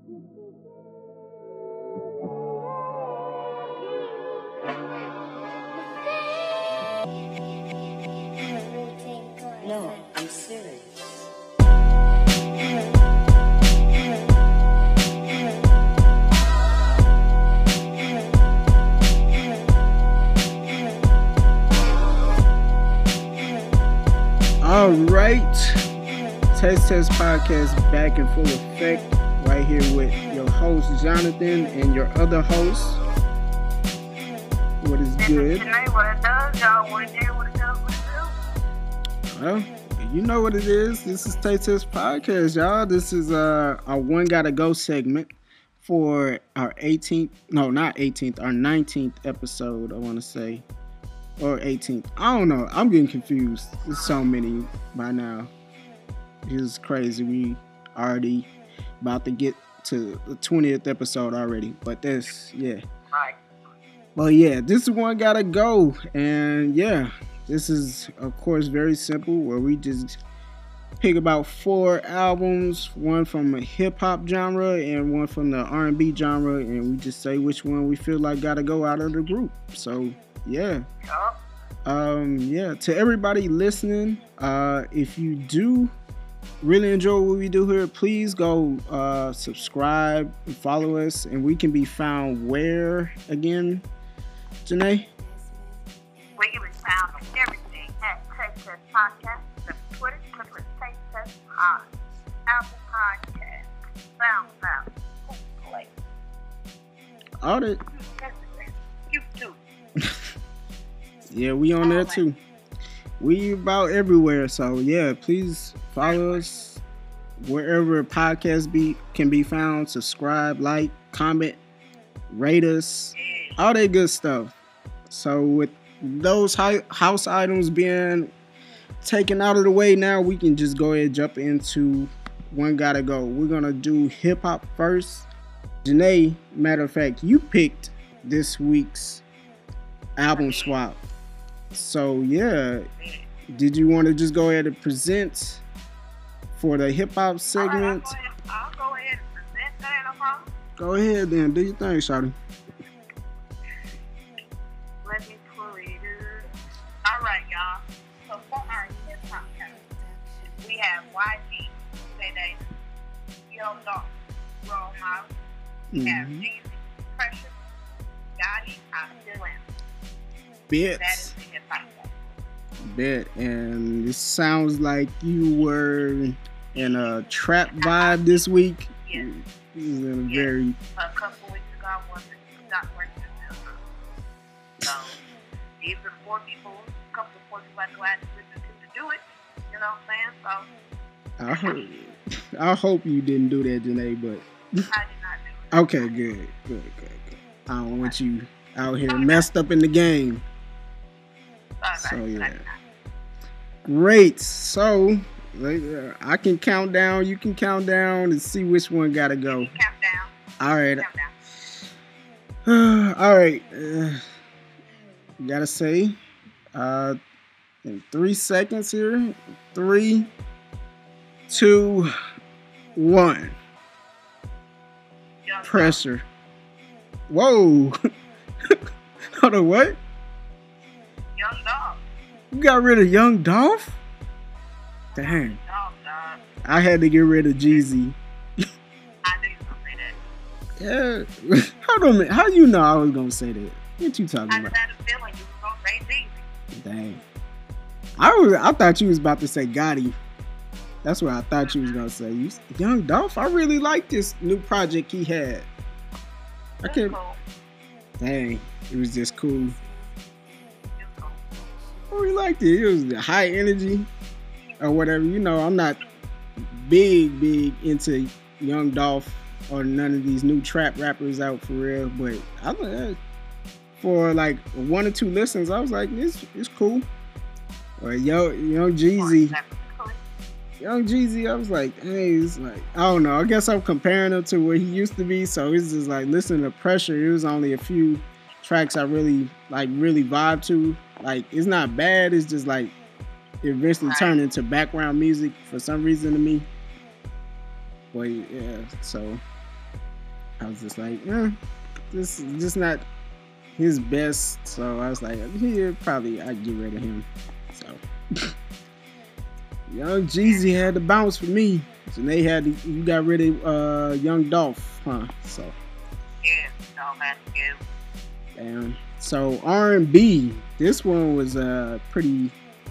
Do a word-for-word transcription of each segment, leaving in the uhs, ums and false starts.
No, I'm serious. All right, Test Test Podcast back in full effect right here with your host Jonathan and your other host. What is good? What it does, y'all? What it do? What it does? What it do? Well, you know what it is. This is Test Test Podcast, y'all. This is uh, our One Gotta Go segment for our eighteenth, no, not eighteenth, our nineteenth episode, I want to say. Or eighteenth. I don't know. I'm getting confused. There's so many by now. It's crazy. We already about to get to the twentieth episode already. But this, yeah. Right. Well, yeah, this is One Gotta Go. And yeah, this is, of course, very simple where we just pick about four albums, one from a hip-hop genre and one from the R and B genre, and we just say which one we feel like gotta go out of the group. So, yeah. Yup. Um, yeah, to everybody listening, uh, if you do really enjoy what we do here, please go uh, subscribe and follow us, and we can be found where again, Janae? We can be found on everything at Taste Test Podcast. The Twitter, Twitter is Taste Test Pod. Apple Podcast. SoundCloud. Google Play. All that. YouTube. Yeah, we on there too. We about everywhere, so yeah, please follow us wherever podcasts be can be found. Subscribe, like, comment, rate us, all that good stuff. So with those hi- house items being taken out of the way now, we can just go ahead and jump into One Gotta Go. We're gonna do hip hop first. Janae, matter of fact, you picked this week's album swap. So yeah, did you want to just go ahead and present for the hip hop segment? All right, I'll, go ahead, I'll go ahead and present that, no problem. Go ahead then, do your thing, shawty. Let me pull it up. All right, y'all. So for our hip hop category, we have Y G, Say Davis, Young Dog, Role Model. We Mm-hmm. have Jeezy, Pressure, Gotti, I Still Am. Bet. That is the hip hop category. Bet. And it sounds like you were in a trap vibe this week. Yes. This is in a Yes. very A couple weeks ago, I wasn't not working this time. So, even more people, a couple of more people I glad to listen to to do it. You know what I'm saying? So, I hope I hope you didn't do that, Janae, but I did not do it. okay, good, good, good, good. I don't want you out here messed up in the game. Sorry, So about yeah. that. Great. So like, uh, I can count down. You can count down and see which one gotta go. Count down. All right. Count down. All right. Uh, gotta say, uh, in three seconds here. Three, two, one. Young Pressure. Whoa. Hold on. What? Dog. Young Dog. You got rid of Young Dolph? Dang. Dog, dog. I had to get rid of Jeezy. I knew you were going to say that. Yeah. Hold on a minute. How you know I was gonna say that? What you talking I about? just had a feeling you were going to say Jeezy. Dang. I was. I thought you was about to say Gotti. That's what I thought you was gonna say. You, Young Dolph. I really like this new project he had. I That's can't. cool. Dang. It was just cool. It's cool. I really liked it. It was the high energy or whatever. You know, I'm not big, big into Young Dolph or none of these new trap rappers out for real. But I uh, for like one or two listens, I was like, this it's cool. Or Yo, Young Jeezy. Young Jeezy, I was like, hey, it's like, I don't know. I guess I'm comparing him to where he used to be. So it's just like, listening to Pressure, it was only a few tracks I really, like, really vibe to. Like, it's not bad. It's just like, it eventually Right. turned into background music for some reason to me. But yeah, so I was just like, eh, this is just not his best. So I was like, yeah, probably I'd get rid of him. So Young Jeezy had to bounce for me. And they had to, you got rid of uh, Young Dolph, huh? So yeah, Dolph had to go. Damn. So R and B, this one was a pretty,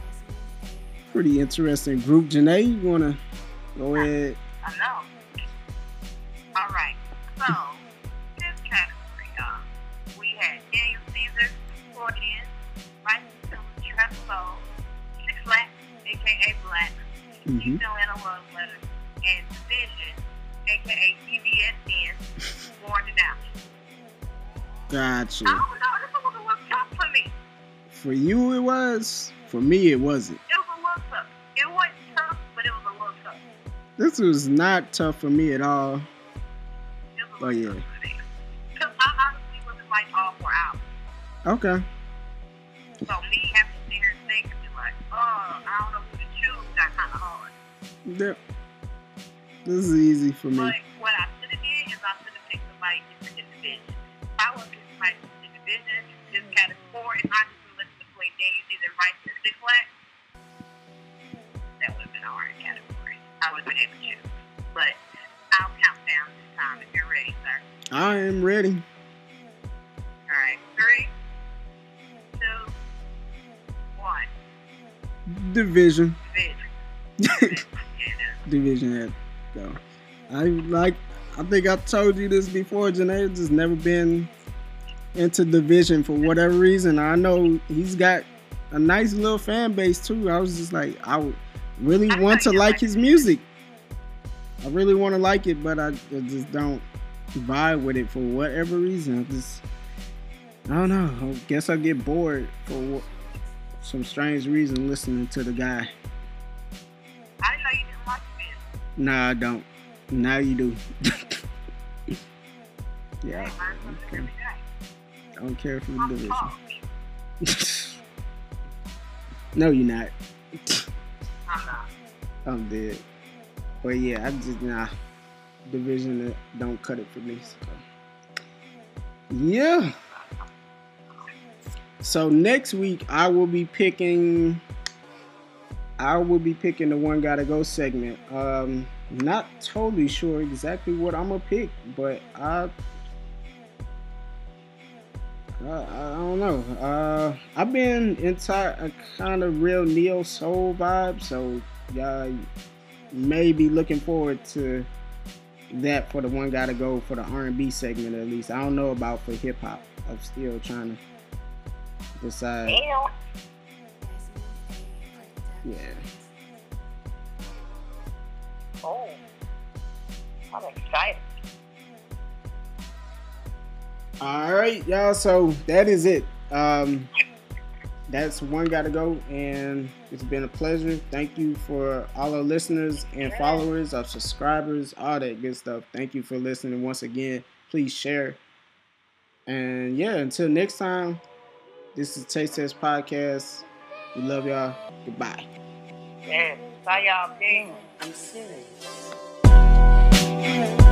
pretty interesting group. Janae, you wanna go ahead? I know. All right. So this category, y'all, we had Daniel Caesar, Accordion, Rice Trap Soul, Six Flags, aka Black, Mm-hmm. Keith Joanna Love Letter, and Division, aka T V S N, Born to Die. Gotcha. I don't know. This was a little tough for me. For you, it was. For me, it wasn't. It was a little tough. It wasn't tough, but it was a little tough. This was not tough for me at all. It was a Oh little yeah. tough for me. Because I honestly wasn't like all four hours. Okay. So me having to sit here and think and be like, oh, I don't know who to choose, got kind of hard. Yep. This is easy for me. But what I should have did is I should have picked somebody different in division. If I would have picked somebody different in division, just category four, and I just would listen between Daniel Caesar and Rice and Six Flags, that would have been a hard category. I would have been able to choose. But I'll count down this time if you're ready, sir. I am ready. All right, three, two, one. Division. Division. Division. Division had go. I like. I think I told you this before, Janae. Just never been into Division for whatever reason. I know he's got a nice little fan base too. I was just like, I would really want to like his music. I really want to like it, but I, I just don't vibe with it for whatever reason. I just, I don't know. I guess I get bored for some strange reason listening to the guy. I know you didn't like this. Nah, I don't. Now you do. Yeah. I Okay. I don't care for the division. No, you're not. I'm not. I'm dead. But yeah, I just nah. Division that don't cut it for me. So. Yeah. So next week I will be picking. I will be picking the One Gotta Go segment. Um, not totally sure exactly what I'm gonna pick, but I. Uh, I don't know. Uh, I've been inside a kind of real neo soul vibe, so y'all may be looking forward to that for the One Gotta Go for the R and B segment at least. I don't know about for hip hop. I'm still trying to decide. Damn. Yeah. Oh, I'm excited. All right, y'all. So that is it. Um, that's One Gotta Go, and it's been a pleasure. Thank you for all our listeners and followers, our subscribers, all that good stuff. Thank you for listening once again. Please share. And yeah, until next time, this is Taste Test Podcast. We love y'all. Goodbye. Yeah. Bye, y'all. Peace. I'm serious.